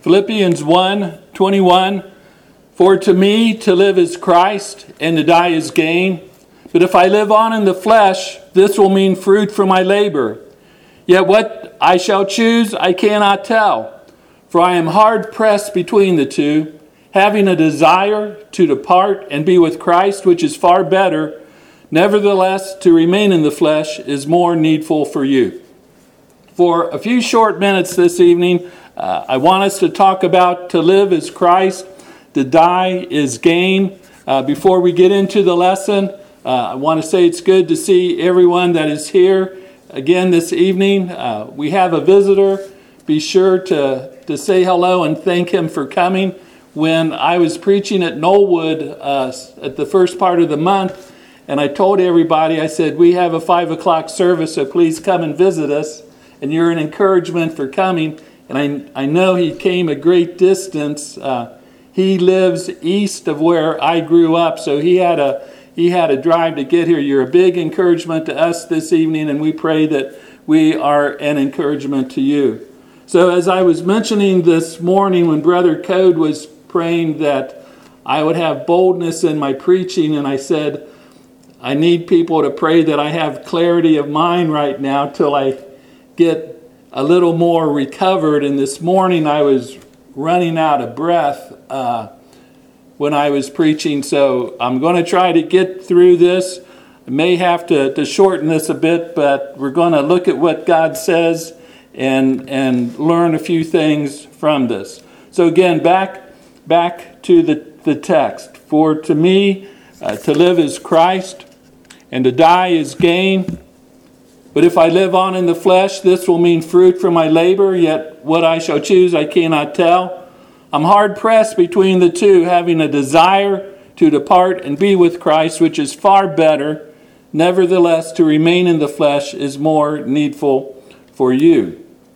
Philippians 1:21, "For to me to live is Christ, and to die is gain. But if I live on in the flesh, this will mean fruit from my labor. Yet what I shall choose I cannot tell, for I am hard pressed between the two, having a desire to depart and be with Christ, which is far better. Nevertheless, to remain in the flesh is more needful for you." For a few short minutes this evening, I want us to talk about to live is Christ, to die is gain. Before we get into the lesson, I want to say it's good to see everyone that is here again this evening. We have a visitor. Be sure to say hello and thank him for coming. When I was preaching at Knollwood at the first part of the month, and I told everybody, I said, we have a 5 o'clock service, so please come and visit us. And you're an encouragement for coming. And I know he came a great distance. He lives east of where I grew up, so he had a drive to get here. You're a big encouragement to us this evening, and we pray that we are an encouragement to you. So as I was mentioning this morning when Brother Code was praying that I would have boldness in my preaching, and I said, I need people to pray that I have clarity of mind right now till I get a little more recovered. And this morning I was running out of breath when I was preaching, so I'm going to try to get through this. I may have to shorten this a bit, but we're going to look at what God says and learn a few things from this. So again, back to the text. For to me, to live is Christ, and to die is gain. But if I live on in the flesh, this will mean fruit from my labor, yet what I shall choose I cannot tell. I'm hard pressed between the two, having a desire to depart and be with Christ, which is far better. Nevertheless, to remain in the flesh is more needful for you.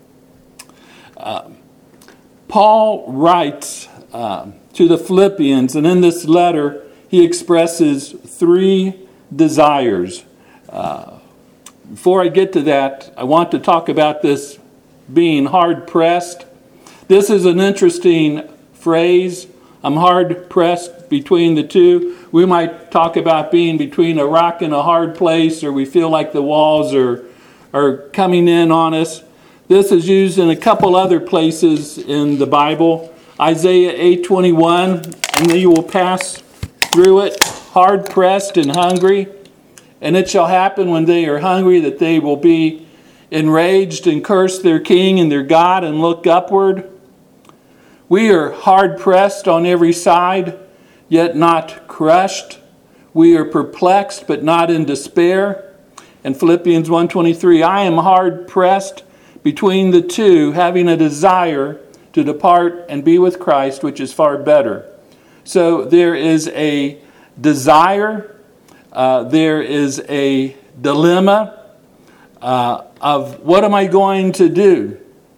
Paul writes to the Philippians, and in this letter, he expresses 3 desires. Before I get to that, I want to talk about this being hard-pressed. This is an interesting phrase. I'm hard-pressed between the two. We might talk about being between a rock and a hard place, or we feel like the walls are coming in on us. This is used in a couple other places in the Bible. Isaiah 8:21, "And you will pass through it, hard-pressed and hungry. And it shall happen when they are hungry that they will be enraged and curse their king and their God and look upward." We are hard-pressed on every side, yet not crushed. We are perplexed, but not in despair. In Philippians 1:23, "I am hard-pressed between the two, having a desire to depart and be with Christ, which is far better." So there is a desire. There is a dilemma of what am I going to do?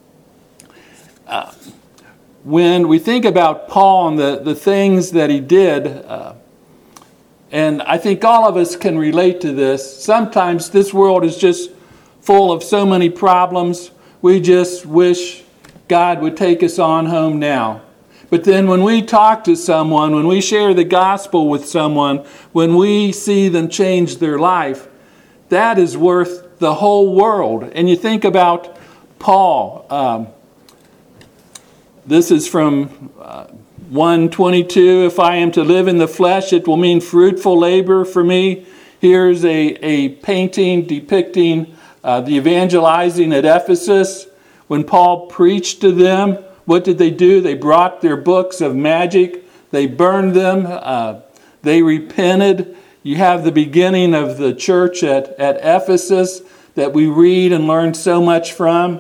When we think about Paul and the things that he did, and I think all of us can relate to this, sometimes this world is just full of so many problems, we just wish God would take us on home now. But then when we talk to someone, when we share the gospel with someone, when we see them change their life, that is worth the whole world. And you think about Paul. This is from 1:22. "If I am to live in the flesh, it will mean fruitful labor for me." Here's a painting depicting the evangelizing at Ephesus. When Paul preached to them, what did they do? They brought their books of magic. They burned them. They repented. You have the beginning of the church at Ephesus that we read and learn so much from.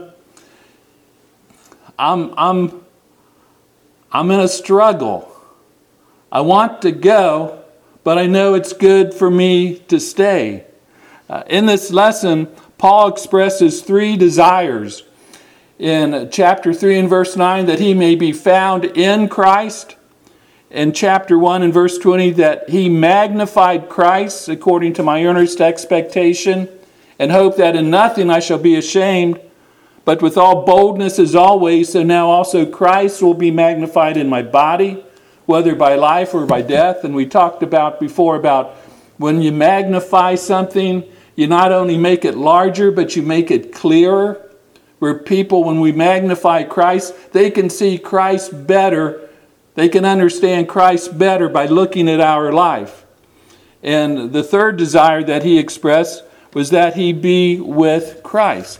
I'm in a struggle. I want to go, but I know it's good for me to stay. In this lesson, Paul expresses 3 desires. In chapter 3 and verse 9, that he may be found in Christ. In chapter 1 and verse 20, that he magnified Christ according to my earnest expectation and hope that in nothing I shall be ashamed, But with all boldness as always, so now also Christ will be magnified in my body, whether by life or by death. And we talked about before about when you magnify something, you not only make it larger, but you make it clearer. Where people, when we magnify Christ, they can see Christ better. They can understand Christ better by looking at our life. And the third desire that he expressed was that he be with Christ.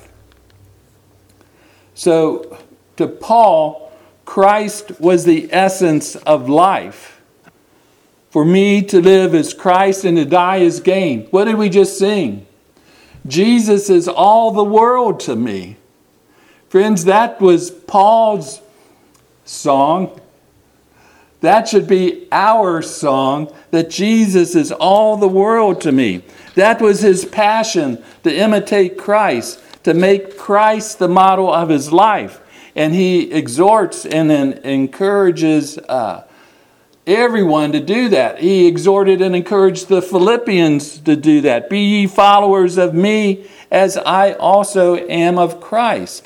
So, to Paul, Christ was the essence of life. For me to live is Christ and to die is gain. What did we just sing? Jesus is all the world to me. Friends, that was Paul's song. That should be our song, that Jesus is all the world to me. That was his passion, to imitate Christ, to make Christ the model of his life. And he exhorts and encourages everyone to do that. He exhorted and encouraged the Philippians to do that. Be ye followers of me as I also am of Christ.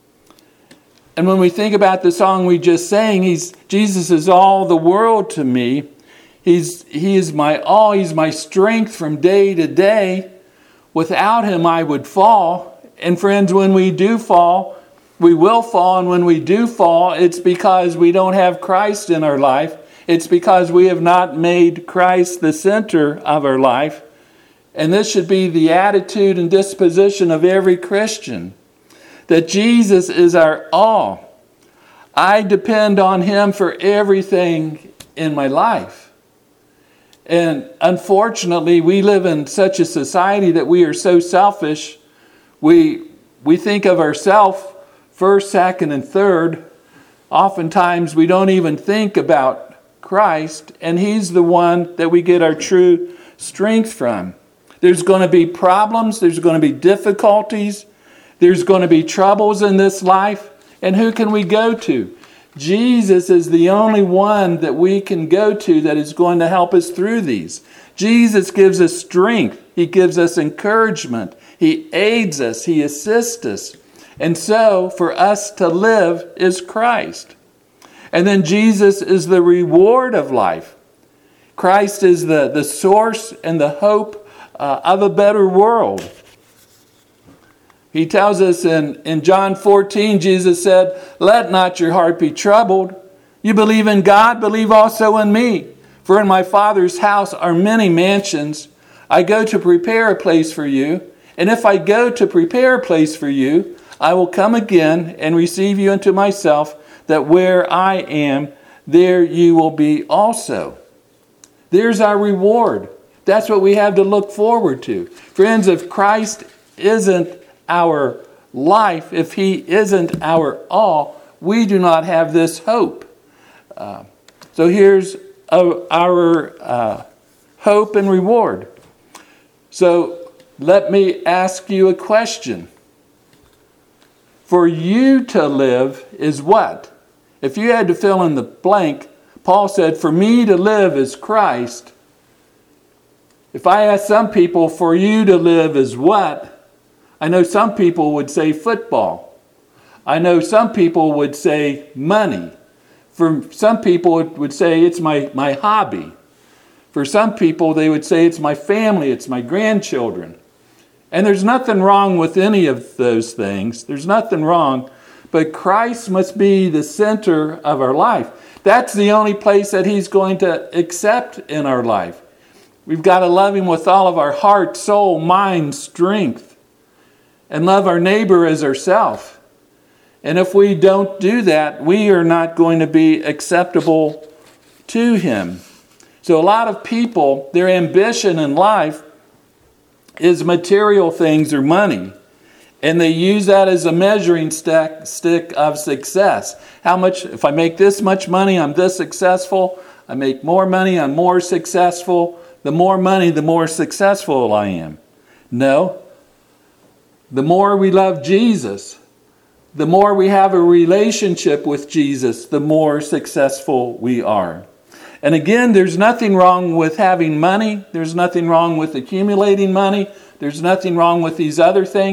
And when we think about the song we just sang, Jesus is all the world to me. He is my all. He's my strength from day to day. Without him, I would fall. And friends, when we do fall, we will fall. And when we do fall, it's because we don't have Christ in our life. It's because we have not made Christ the center of our life. And this should be the attitude and disposition of every Christian, that Jesus is our all. I depend on him for everything in my life. And unfortunately, we live in such a society that we are so selfish. We think of ourselves first, second, and third. Oftentimes, we don't even think about Christ, and he's the one that we get our true strength from. There's going to be problems. There's going to be difficulties. There's going to be troubles in this life. And who can we go to? Jesus is the only one that we can go to that is going to help us through these. Jesus gives us strength. He gives us encouragement. He aids us. He assists us. And so, for us to live is Christ. And then Jesus is the reward of life. Christ is the source and the hope of a better world. He tells us in John 14, Jesus said, "Let not your heart be troubled. You believe in God, believe also in me. For in my Father's house are many mansions. I go to prepare a place for you. And if I go to prepare a place for you, I will come again and receive you unto myself, that where I am, there you will be also." There's our reward. That's what we have to look forward to. Friends, if Christ isn't our life, if he isn't our all, we do not have this hope. So here's our hope and reward. So let me ask you a question. For you to live is what? If you had to fill in the blank, Paul said, for me to live is Christ. If I ask some people, for you to live is what? I know some people would say football. I know some people would say money. For some people it would say it's my hobby. For some people they would say it's my family, it's my grandchildren. And there's nothing wrong with any of those things. There's nothing wrong. But Christ must be the center of our life. That's the only place that he's going to accept in our life. We've got to love him with all of our heart, soul, mind, strength. And love our neighbor as ourselves. And if we don't do that, we are not going to be acceptable to him. So a lot of people, their ambition in life is material things or money. And they use that as a measuring stick of success. How much, if I make this much money, I'm this successful. I make more money, I'm more successful. The more money, the more successful I am. No. The more we love Jesus, the more we have a relationship with Jesus, the more successful we are. And again, there's nothing wrong with having money. There's nothing wrong with accumulating money. There's nothing wrong with these other things.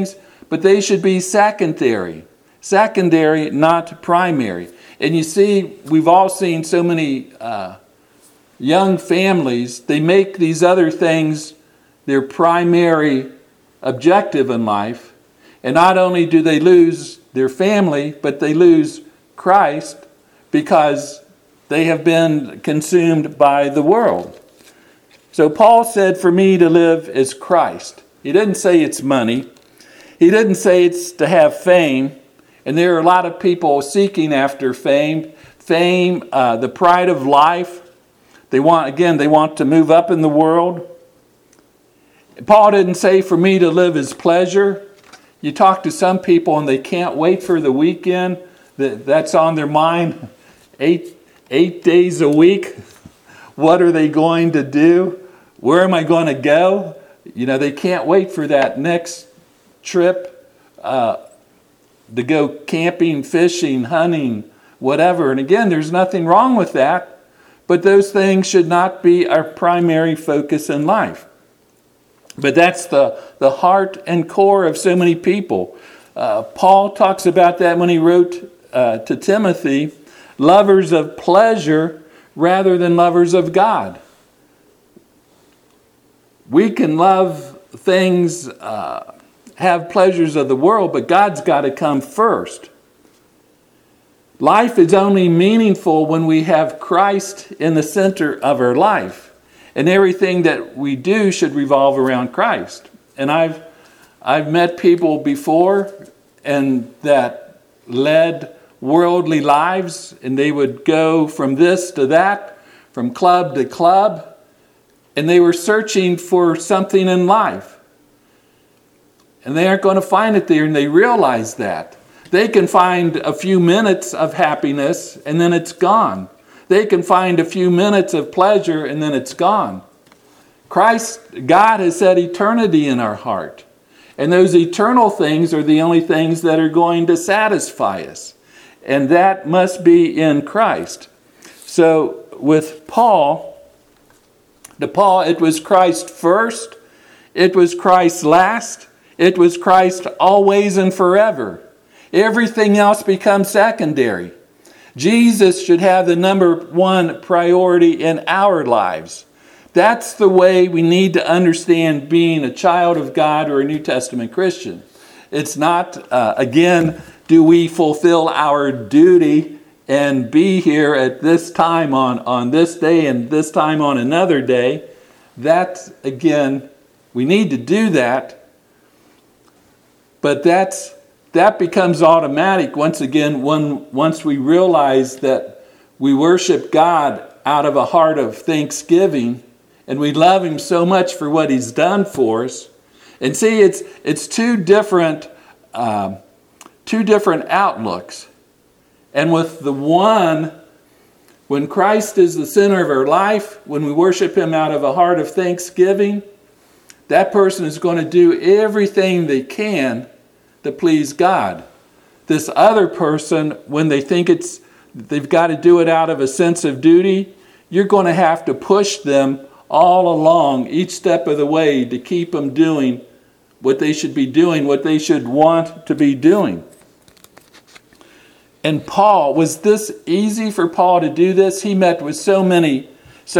but they should be secondary. Secondary, not primary. And you see, we've all seen so many young families, they make these other things their primary objective in life. And not only do they lose their family, but they lose Christ because they have been consumed by the world. So Paul said, for me to live is Christ. He didn't say it's money. He didn't say it's to have fame. And there are a lot of people seeking after fame. Fame, the pride of life. They want to move up in the world. Paul didn't say for me to live is pleasure. You talk to some people and they can't wait for the weekend. That's on their mind. Eight days a week. What are they going to do? Where am I going to go? They can't wait for that next trip to go camping, fishing, hunting, whatever. And again, there's nothing wrong with that. But those things should not be our primary focus in life. But that's the heart and core of so many people. Paul talks about that when he wrote to Timothy, lovers of pleasure rather than lovers of God. We can love things, have pleasures of the world, but God's got to come first. Life is only meaningful when we have Christ in the center of our life. And everything that we do should revolve around Christ. And I've met people before and that led worldly lives, and they would go from this to that, from club to club, and they were searching for something in life. And they aren't going to find it there, and they realize that. They can find a few minutes of happiness, and then it's gone. They can find a few minutes of pleasure, and then it's gone. God has set eternity in our heart. And those eternal things are the only things that are going to satisfy us. And that must be in Christ. So with Paul, it was Christ first. It was Christ last. It was Christ always and forever. Everything else becomes secondary. Jesus should have the number one priority in our lives. That's the way we need to understand being a child of God or a New Testament Christian. It's not, again, do we fulfill our duty and be here at this time on this day and this time on another day. That, again, we need to do that. But that becomes automatic once we realize that we worship God out of a heart of thanksgiving and we love Him so much for what He's done for us. And see, it's two different outlooks. And with the one, when Christ is the center of our life, when we worship Him out of a heart of thanksgiving, that person is going to do everything they can to please God. This other person, when they think they've got to do it out of a sense of duty, you're going to have to push them all along, each step of the way, to keep them doing what they should be doing, what they should want to be doing. And Paul, was this easy for Paul to do this? He met with so many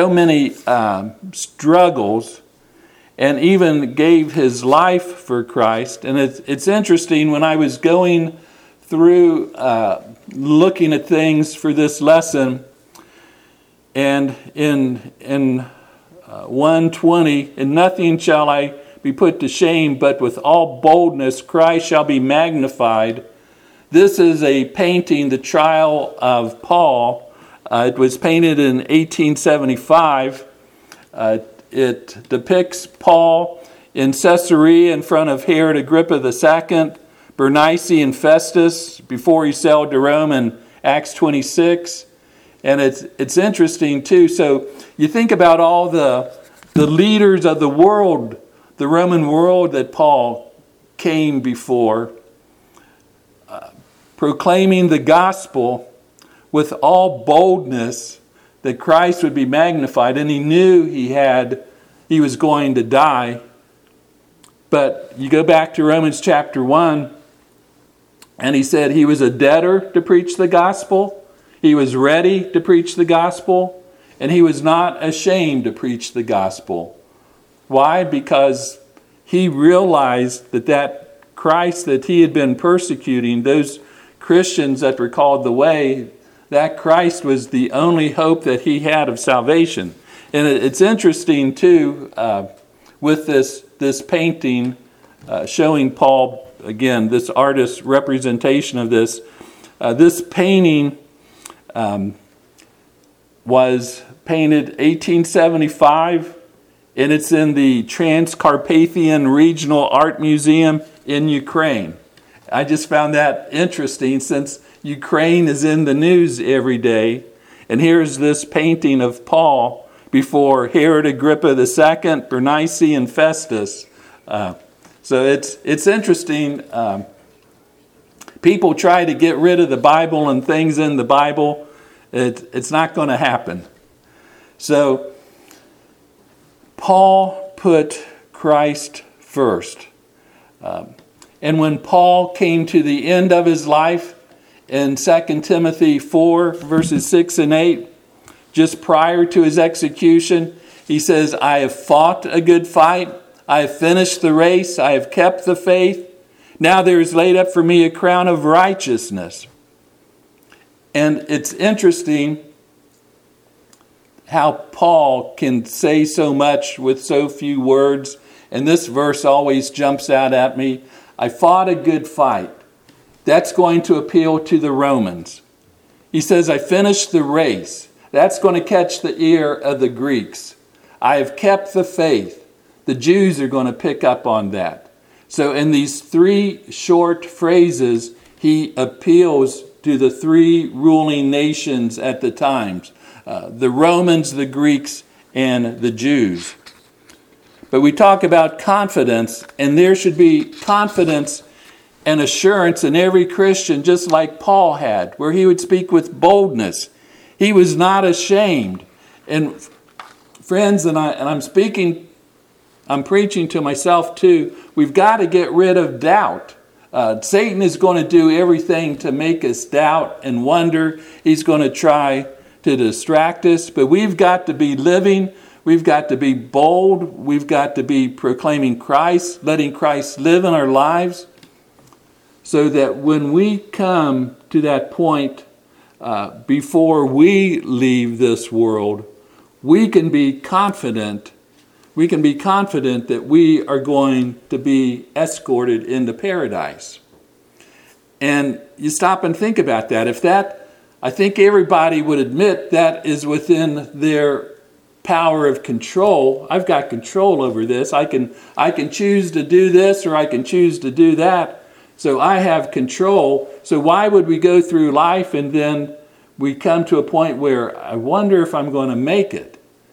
struggles, and even gave his life for Christ. And it's interesting, when I was going through looking at things for this lesson, and in 1:20, "In nothing shall I be put to shame, but with all boldness Christ shall be magnified." This is a painting, the trial of Paul. It was painted in 1875. It depicts Paul in Caesarea in front of Herod Agrippa II, Bernice and Festus before he sailed to Rome in Acts 26. And it's interesting too. So you think about all the leaders of the world, the Roman world that Paul came before, proclaiming the gospel with all boldness, that Christ would be magnified, and he knew he was going to die. But you go back to Romans chapter 1, and he said he was a debtor to preach the gospel. He was ready to preach the gospel, and he was not ashamed to preach the gospel. Why? Because he realized that Christ that he had been persecuting, those Christians that were called the Way, that Christ was the only hope that he had of salvation. And it's interesting too, with this painting showing Paul, again, this artist's representation of this. This painting was painted 1875, and it's in the Transcarpathian Regional Art Museum in Ukraine. I just found that interesting since Ukraine is in the news every day. And here's this painting of Paul before Herod Agrippa II, Bernice, and Festus. So it's interesting. People try to get rid of the Bible and things in the Bible. It's not going to happen. So Paul put Christ first. And when Paul came to the end of his life in 2 Timothy 4, verses 6 and 8, just prior to his execution, he says, I have fought a good fight. I have finished the race. I have kept the faith. Now there is laid up for me a crown of righteousness. And it's interesting how Paul can say so much with so few words. And this verse always jumps out at me. I fought a good fight. That's going to appeal to the Romans. He says, I finished the race. That's going to catch the ear of the Greeks. I have kept the faith. The Jews are going to pick up on that. So in these three short phrases, he appeals to the three ruling nations at the times. The Romans, the Greeks, and the Jews. But we talk about confidence, and there should be confidence and assurance in every Christian, just like Paul had, where he would speak with boldness. He was not ashamed. And friends, I'm preaching to myself too, we've got to get rid of doubt. Satan is going to do everything to make us doubt and wonder. He's going to try to distract us, but we've got to be living. We've got to be bold. We've got to be proclaiming Christ, letting Christ live in our lives, so that when we come to that point before we leave this world, we can be confident. We can be confident that we are going to be escorted into paradise. And you stop and think about that. I think everybody would admit that is within their power of control. I've got control over this. I can choose to do this or I can choose to do that. So I have control. So why would we go through life and then we come to a point where I wonder if I'm going to make it?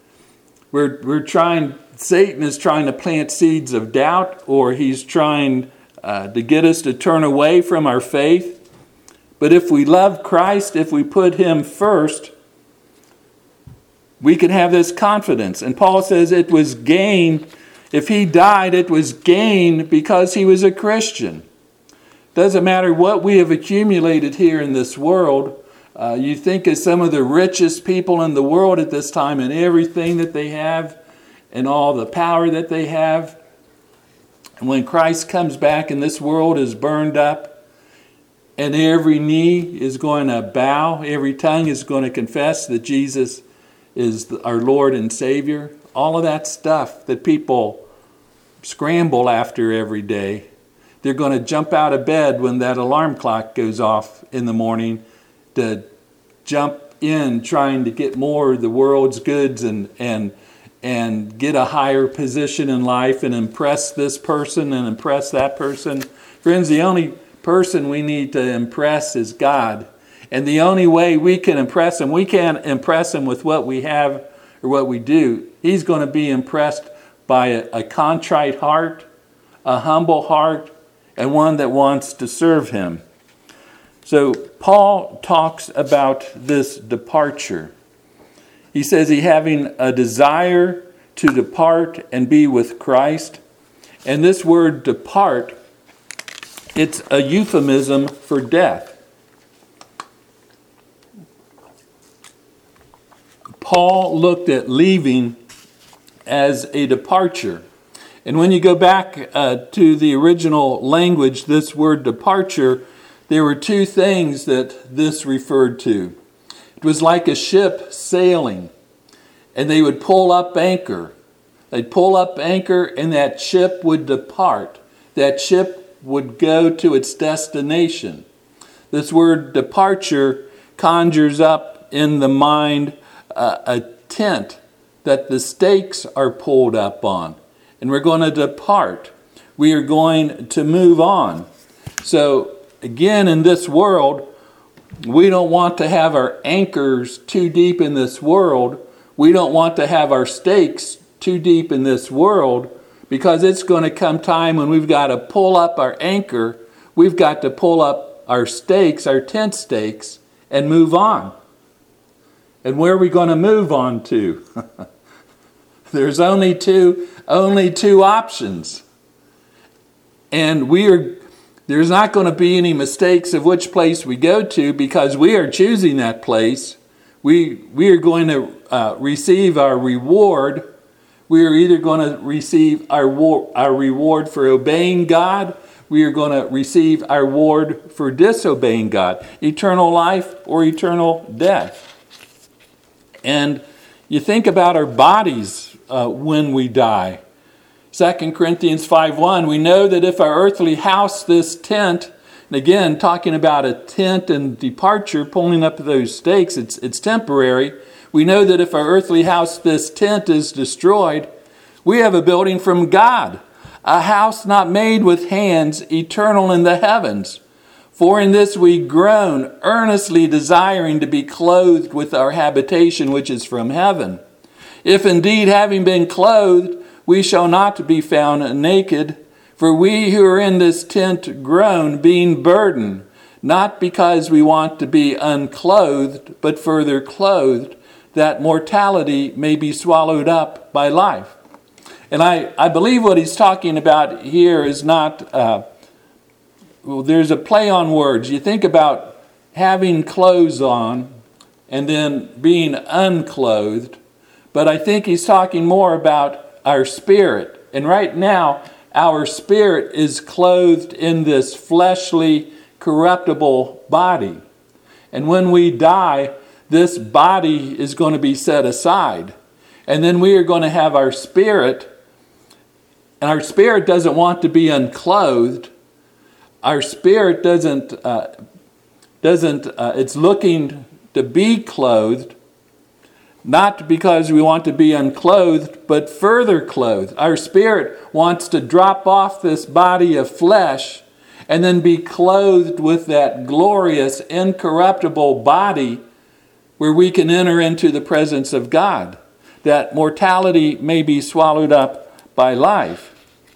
Satan is trying to plant seeds of doubt, or he's trying to get us to turn away from our faith. But if we love Christ, if we put him first, we can have this confidence. And Paul says it was gain. If he died, it was gain because he was a Christian. Doesn't matter what we have accumulated here in this world. You think of some of the richest people in the world at this time and everything that they have and all the power that they have. And when Christ comes back and this world is burned up and every knee is going to bow, every tongue is going to confess that Jesus is our Lord and Savior, all of that stuff that people scramble after every day, they're going to jump out of bed when that alarm clock goes off in the morning to jump in trying to get more of the world's goods and get a higher position in life and impress this person and impress that person. Friends, the only person we need to impress is God. And the only way we can impress him, we can't impress him with what we have or what we do. He's going to be impressed by a contrite heart, a humble heart, and one that wants to serve him. So Paul talks about this departure. He says he having a desire to depart and be with Christ. And this word depart, it's a euphemism for death. Paul looked at leaving as a departure. And when you go back to the original language, this word departure, there were two things that this referred to. It was like a ship sailing, and they would pull up anchor. They'd pull up anchor, and that ship would depart. That ship would go to its destination. This word departure conjures up in the mind a tent that the stakes are pulled up on. And we're going to depart. We are going to move on. So, again, in this world, we don't want to have our anchors too deep in this world. We don't want to have our stakes too deep in this world, because it's going to come time when we've got to pull up our anchor. We've got to pull up our stakes, our tent stakes, and move on. And where are we going to move on to? There's only two options. And there's not going to be any mistakes of which place we go to, because we are choosing that place. We are going to receive our reward. We are either going to receive our reward for obeying God. We are going to receive our reward for disobeying God. Eternal life or eternal death. And you think about our bodies when we die. 2 Corinthians 5:1, we know that if our earthly house, this tent, and again, talking about a tent and departure, pulling up those stakes, it's temporary. We know that if our earthly house, this tent, is destroyed, we have a building from God, a house not made with hands, eternal in the heavens. For in this we groan, earnestly desiring to be clothed with our habitation which is from heaven. If indeed, having been clothed, we shall not be found naked. For we who are in this tent groan, being burdened, not because we want to be unclothed, but further clothed, that mortality may be swallowed up by life. And I believe what he's talking about here is not... there's a play on words. You think about having clothes on and then being unclothed. But I think he's talking more about our spirit. And right now, our spirit is clothed in this fleshly, corruptible body. And when we die, this body is going to be set aside. And then we are going to have our spirit. And our spirit doesn't want to be unclothed. Our spirit it's looking to be clothed, not because we want to be unclothed, but further clothed. Our spirit wants to drop off this body of flesh and then be clothed with that glorious, incorruptible body where we can enter into the presence of God, that mortality may be swallowed up by life.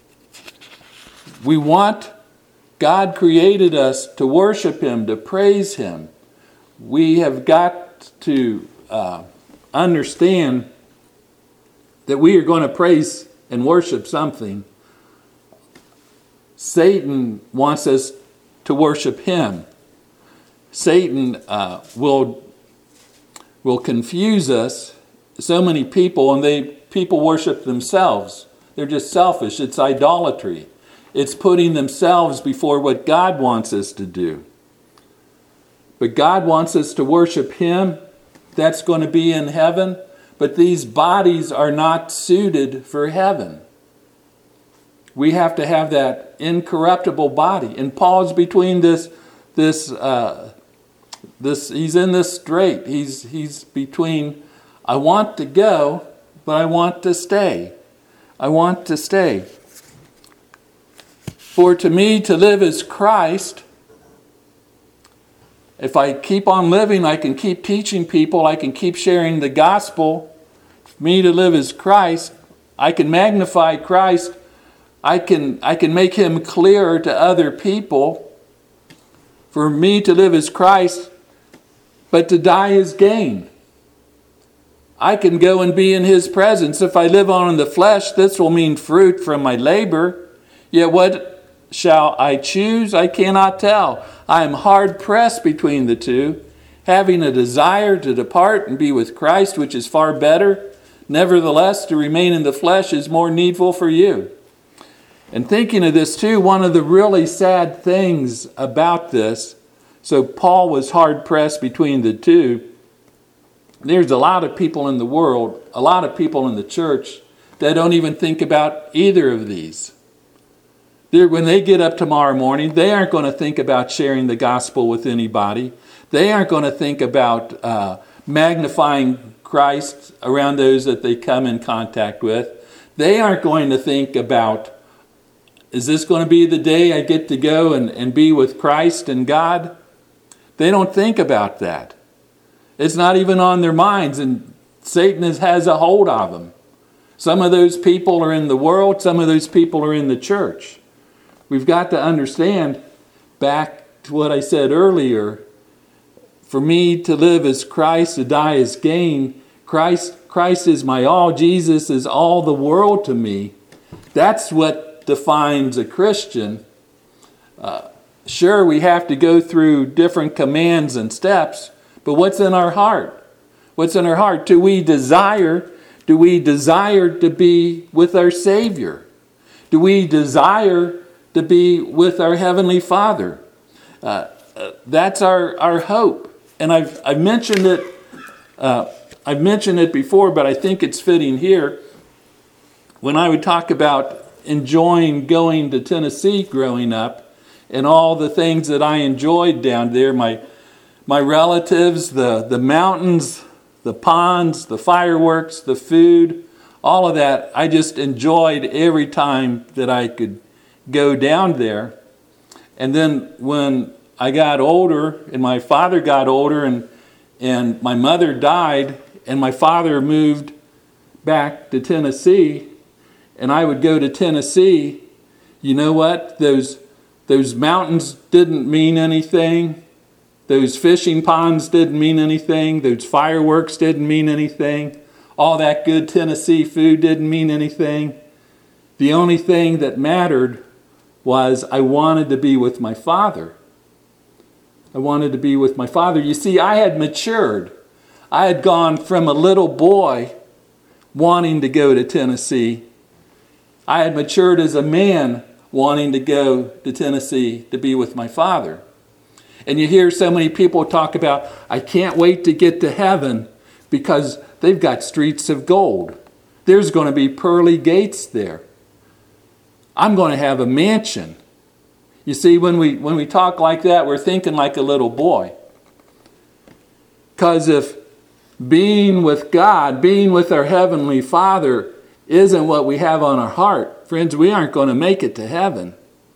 God created us to worship Him, to praise Him. We have got to understand that we are going to praise and worship something. Satan wants us to worship him. Satan will confuse us. So many people, and people worship themselves. They're just selfish. It's idolatry. It's putting themselves before what God wants us to do. But God wants us to worship Him. That's going to be in heaven. But these bodies are not suited for heaven. We have to have that incorruptible body. And Paul's between this. He's in this strait. He's between, I want to go, but I want to stay. I want to stay. For to me to live is Christ. If I keep on living, I can keep teaching people. I can keep sharing the gospel. For me to live is Christ. I can magnify Christ. I can make Him clearer to other people. For me to live is Christ, but to die is gain. I can go and be in His presence. If I live on in the flesh, this will mean fruit from my labor. Yet what shall I choose? I cannot tell. I am hard pressed between the two, having a desire to depart and be with Christ, which is far better. Nevertheless, to remain in the flesh is more needful for you. And thinking of this too, one of the really sad things about this, so Paul was hard pressed between the two. There's a lot of people in the world, a lot of people in the church that don't even think about either of these. When they get up tomorrow morning, they aren't going to think about sharing the gospel with anybody. They aren't going to think about magnifying Christ around those that they come in contact with. They aren't going to think about, is this going to be the day I get to go and be with Christ and God? They don't think about that. It's not even on their minds, and Satan has a hold of them. Some of those people are in the world, some of those people are in the church. We've got to understand, back to what I said earlier, for me to live as Christ, to die as gain. Christ is my all. Jesus is all the world to me. That's what defines a Christian. Sure, we have to go through different commands and steps, but what's in our heart? What's in our heart? Do we desire to be with our Savior? Do we desire to be with our Heavenly Father? That's our hope. And I've mentioned it. I've mentioned it before, but I think it's fitting here. When I would talk about enjoying going to Tennessee growing up, and all the things that I enjoyed down there, my relatives, the mountains, the ponds, the fireworks, the food, all of that, I just enjoyed every time that I could go down there. And then when I got older, and my father got older, and my mother died, and my father moved back to Tennessee, and I would go to Tennessee, you know what? Those mountains didn't mean anything. Those fishing ponds didn't mean anything. Those fireworks didn't mean anything. All that good Tennessee food didn't mean anything. The only thing that mattered was I wanted to be with my father. I wanted to be with my father. You see, I had matured. I had gone from a little boy wanting to go to Tennessee. I had matured as a man wanting to go to Tennessee to be with my father. And you hear so many people talk about, I can't wait to get to heaven because they've got streets of gold. There's going to be pearly gates there. I'm going to have a mansion. You see, when we talk like that, we're thinking like a little boy. Because if being with God, being with our Heavenly Father, isn't what we have on our heart, friends, we aren't going to make it to heaven.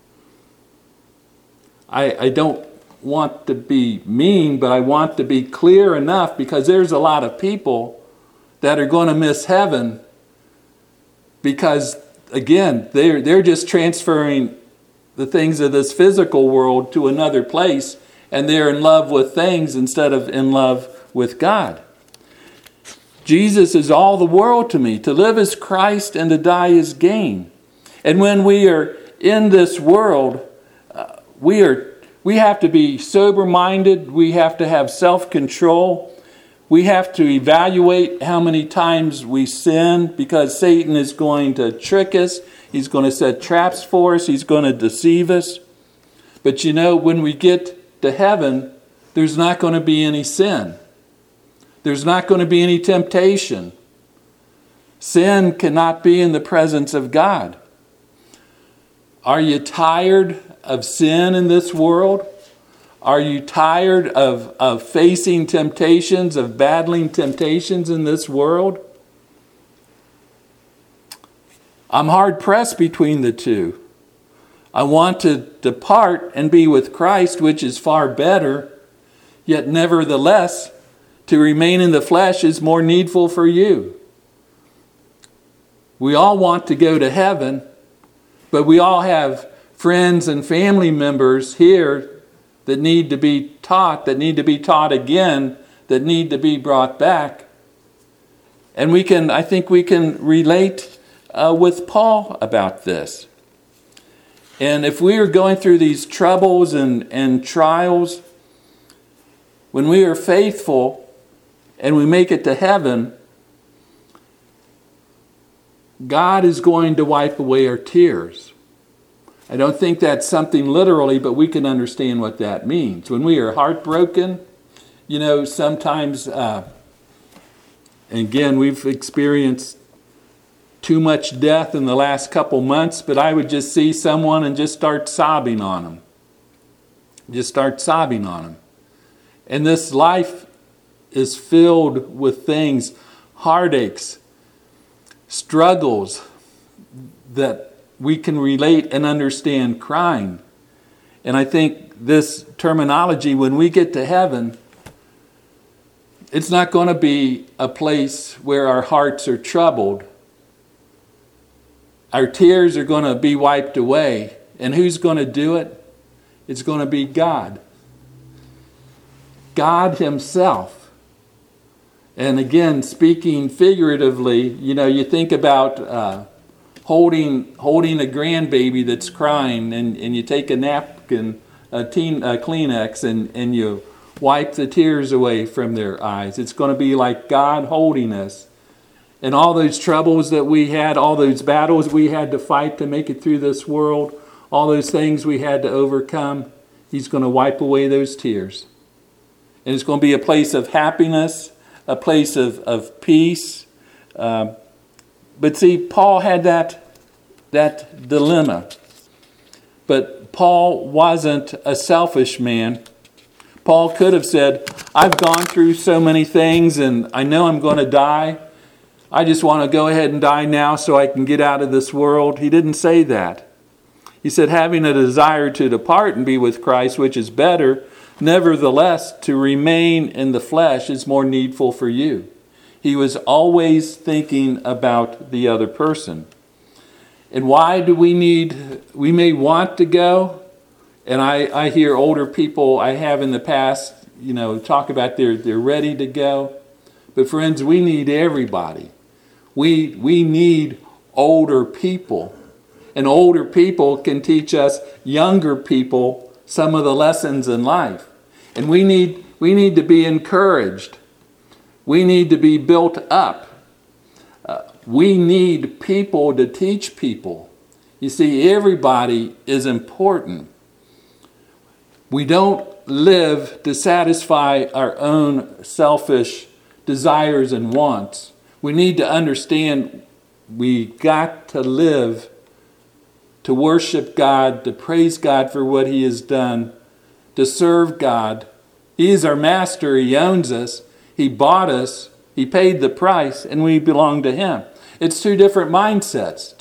I don't want to be mean, but I want to be clear enough, because there's a lot of people that are going to miss heaven because, again, they're just transferring the things of this physical world to another place, and they're in love with things instead of in love with God. Jesus is all the world to me. To live is Christ and to die is gain. And when we are in this world, we have to be sober-minded. We have to have self-control. We have to evaluate how many times we sin, because Satan is going to trick us. He's going to set traps for us. He's going to deceive us. But you know, when we get to heaven, there's not going to be any sin. There's not going to be any temptation. Sin cannot be in the presence of God. Are you tired of sin in this world? Are you tired of facing temptations, of battling temptations in this world? I'm hard pressed between the two. I want to depart and be with Christ, which is far better, yet nevertheless, to remain in the flesh is more needful for you. We all want to go to heaven, but we all have friends and family members here that need to be taught again, that need to be brought back. And I think we can relate with Paul about this. And if we are going through these troubles and trials, when we are faithful and we make it to heaven, God is going to wipe away our tears. I don't think that's something literally, but we can understand what that means. When we are heartbroken, sometimes, and again, we've experienced too much death in the last couple months, but I would just see someone and just start sobbing on them. Just start sobbing on them. And this life is filled with things, heartaches, struggles that we can relate and understand, crying. And I think this terminology, when we get to heaven, it's not going to be a place where our hearts are troubled. Our tears are going to be wiped away. And who's going to do it? It's going to be God. God Himself. And again, speaking figuratively, you think about holding a grandbaby that's crying, and you take a napkin, a Kleenex, and you wipe the tears away from their eyes. It's going to be like God holding us. And all those troubles that we had, all those battles we had to fight to make it through this world, all those things we had to overcome, He's going to wipe away those tears. And it's going to be a place of happiness, a place of peace. But see, Paul had that dilemma. But Paul wasn't a selfish man. Paul could have said, I've gone through so many things and I know I'm going to die. I just want to go ahead and die now so I can get out of this world. He didn't say that. He said, having a desire to depart and be with Christ, which is better, nevertheless, to remain in the flesh is more needful for you. He was always thinking about the other person. And why do we may want to go? And I hear older people I have in the past, talk about they're ready to go. But friends, we need everybody. We need older people. And older people can teach us younger people some of the lessons in life. And we need to be encouraged. We need to be built up. We need people to teach people. You see, everybody is important. We don't live to satisfy our own selfish desires and wants. We need to understand we got to live to worship God, to praise God for what He has done, to serve God. He is our master. He owns us. He bought us. He paid the price, and we belong to Him. It's two different mindsets.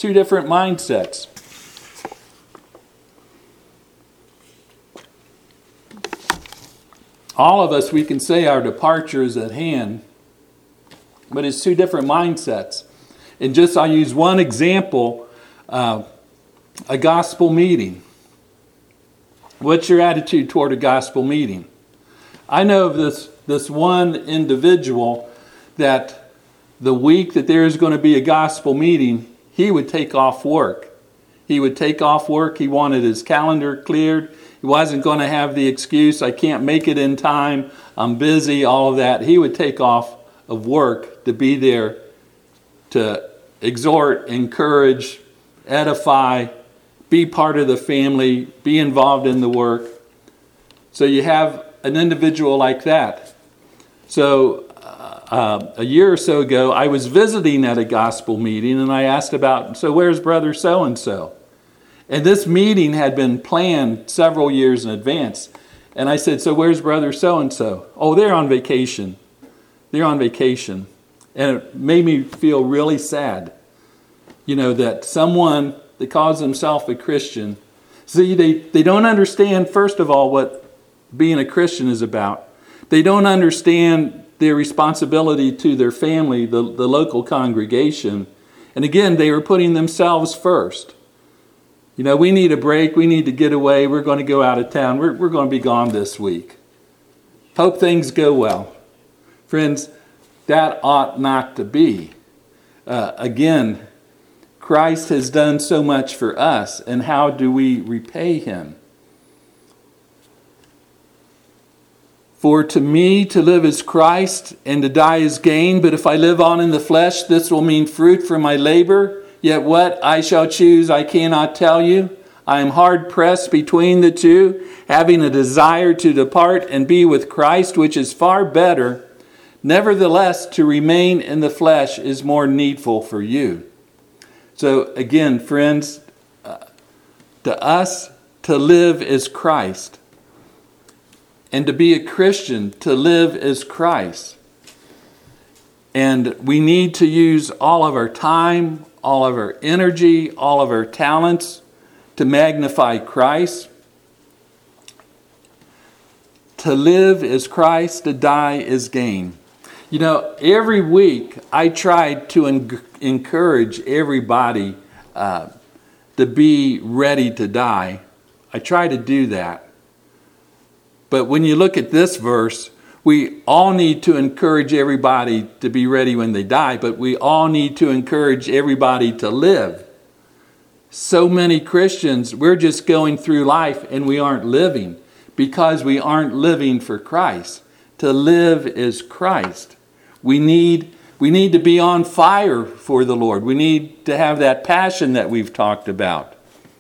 All of us, we can say our departure is at hand, but it's two different mindsets. And I'll use one example, a gospel meeting. What's your attitude toward a gospel meeting? I know of this one individual that the week that there is going to be a gospel meeting, he would take off work. He wanted his calendar cleared. He wasn't going to have the excuse, I can't make it in time, I'm busy, all of that. He would take off of work to be there to exhort, encourage, edify, be part of the family, be involved in the work. So you have an individual like that. So a year or so ago, I was visiting at a gospel meeting, and I asked about, so where's Brother So-and-so? And this meeting had been planned several years in advance. And I said, so where's Brother So-and-so? Oh, they're on vacation. And it made me feel really sad, that someone that calls himself a Christian, see, they don't understand, first of all, what being a Christian is about. They don't understand their responsibility to their family, the local congregation. And again, they were putting themselves first. We need a break. We need to get away. We're going to go out of town. We're going to be gone this week. Hope things go well. Friends, that ought not to be. Again, Christ has done so much for us, and how do we repay him? For to me to live is Christ, and to die is gain. But if I live on in the flesh, this will mean fruit for my labor. Yet what I shall choose I cannot tell you. I am hard pressed between the two, having a desire to depart and be with Christ, which is far better. Nevertheless, to remain in the flesh is more needful for you. So again, friends, to us, to live is Christ. And to be a Christian, to live is Christ. And we need to use all of our time, all of our energy, all of our talents to magnify Christ. To live is Christ, to die is gain. You know, every week I try to encourage everybody to be ready to die. I try to do that. But when you look at this verse, we all need to encourage everybody to be ready when they die, but we all need to encourage everybody to live. So many Christians, we're just going through life and we aren't living because we aren't living for Christ. To live is Christ. We need to be on fire for the Lord. We need to have that passion that we've talked about.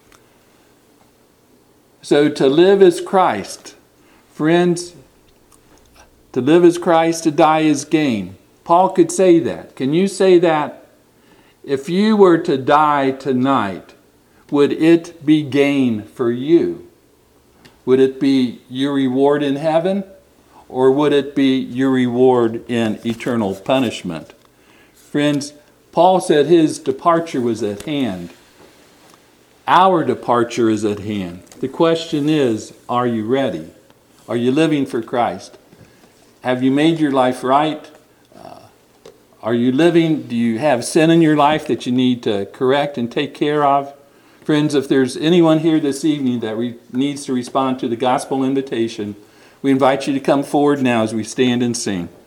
So to live is Christ. Friends, to live is Christ, to die is gain. Paul could say that. Can you say that? If you were to die tonight, would it be gain for you? Would it be your reward in heaven? Or would it be your reward in eternal punishment? Friends, Paul said his departure was at hand. Our departure is at hand. The question is, are you ready? Are you living for Christ? Have you made your life right? Are you living? Do you have sin in your life that you need to correct and take care of? Friends, if there's anyone here this evening that needs to respond to the gospel invitation, we invite you to come forward now as we stand and sing.